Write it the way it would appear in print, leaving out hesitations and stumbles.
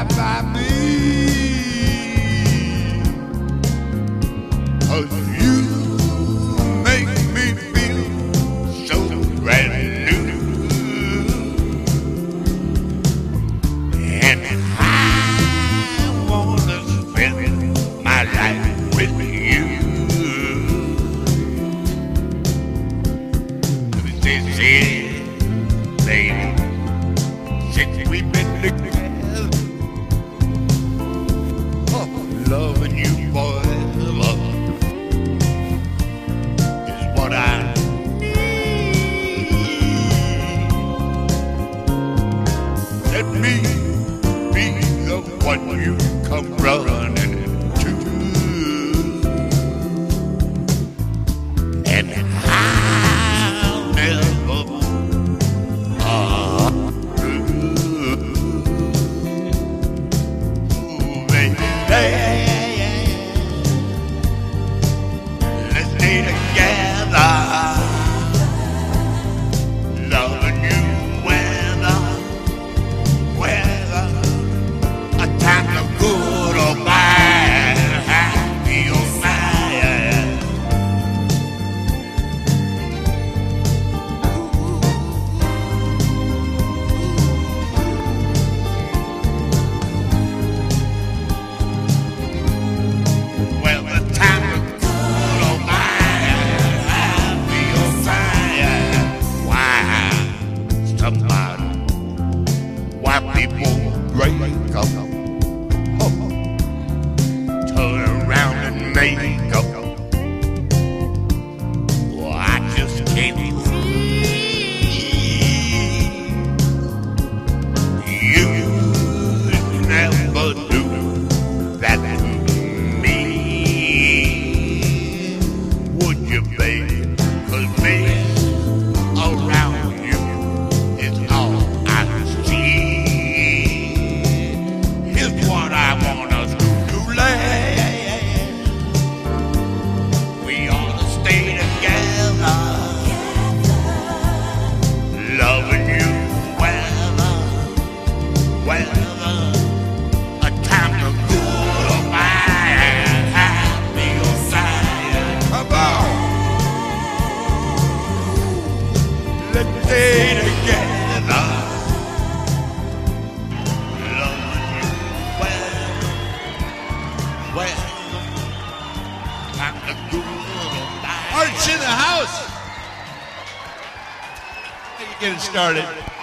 right by me. 'Cause you make me feel so brand new. And I wanna spend my life with you. This is, baby, since we've been together, loving you forever is what I need. Let me be the one you come running to, and I'll never let's stay together, loving you whether a time of good or bad, happy or sad. Well, the time of good or bad, happy or sad. Why people break up, turn around and make up. Well, I just can't see. You never do that to me, would you, baby? 'Cause being around you is all I see. Here's what I want us to do, lad. We ought to stay together, loving you whether a time of good or bad, happy or sad. Come on, let's stay together, loving you whether time of good or bad. Art's in the house. Get it started.